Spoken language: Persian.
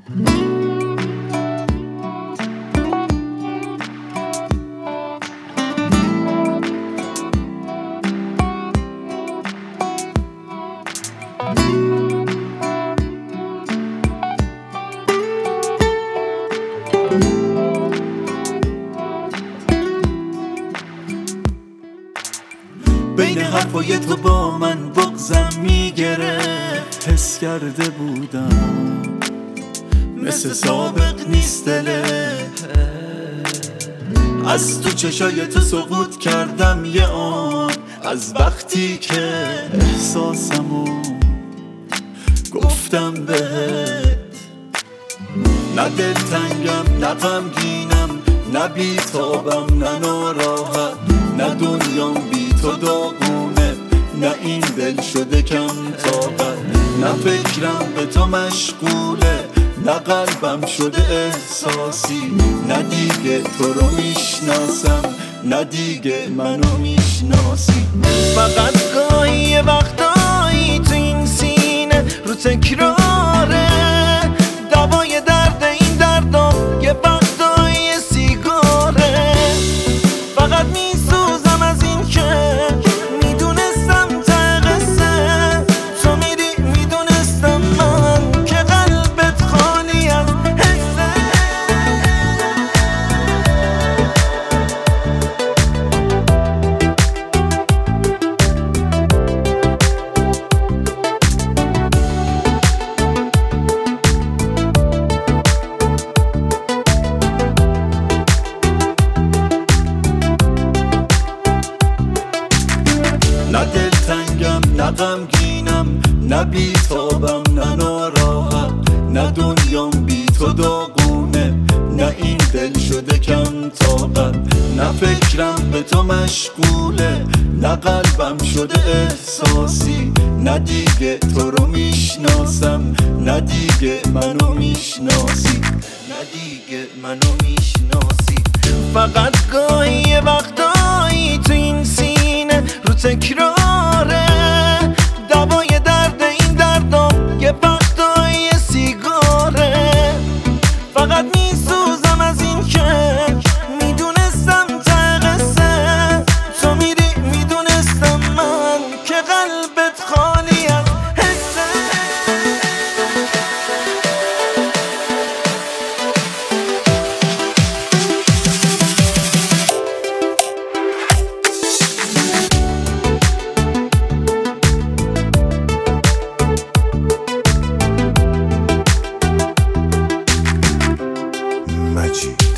بین حرفای تو با من بغضم میگرفت، حس کرده بودم مثل سابق نیست دله. از تو چشای تو سقوط کردم یه آن، از وقتی که احساسمو گفتم بهت. نه دلتنگم نه غمگینم، نه بیتابم نه ناراحت، نه دنیام بی تو داغونه، نه این دل شده کم طاقت. نه فکرم به تو مشغوله، نه قلبم شده احساسی، نه دیگه تو رو میشناسم، نه دیگه منو میشناسی. فقط گاهی یه وقتایی تو این سینه رو تکراره، دوای درد این دردم یه وقتایی سیگاره. فقط میسوزم از این که میدونستم ته قصه تو میری، میدونستم من که قلبت خالی از حسه. نه دلتنگم نه غمگینم، نه بیتابم نه ناراحت، نه دنیام بی تو داغونه، نه این دل شده کم طاقت. نه فکرم به تو مشغوله، نه قلبم شده احساسی، نه دیگه تو رو میشناسم، نه دیگه منو میشناسی، نه دیگه منو میشناسی. فقط گاهی یه وقتایی تو این سینه رو تکراره، دوای درد این دردم یه وقتایی سیگاره. فقط میسوزم از این که میدونستم ته قصه تو میری، میدونستم من که قلبت خالی از حسه. Magic.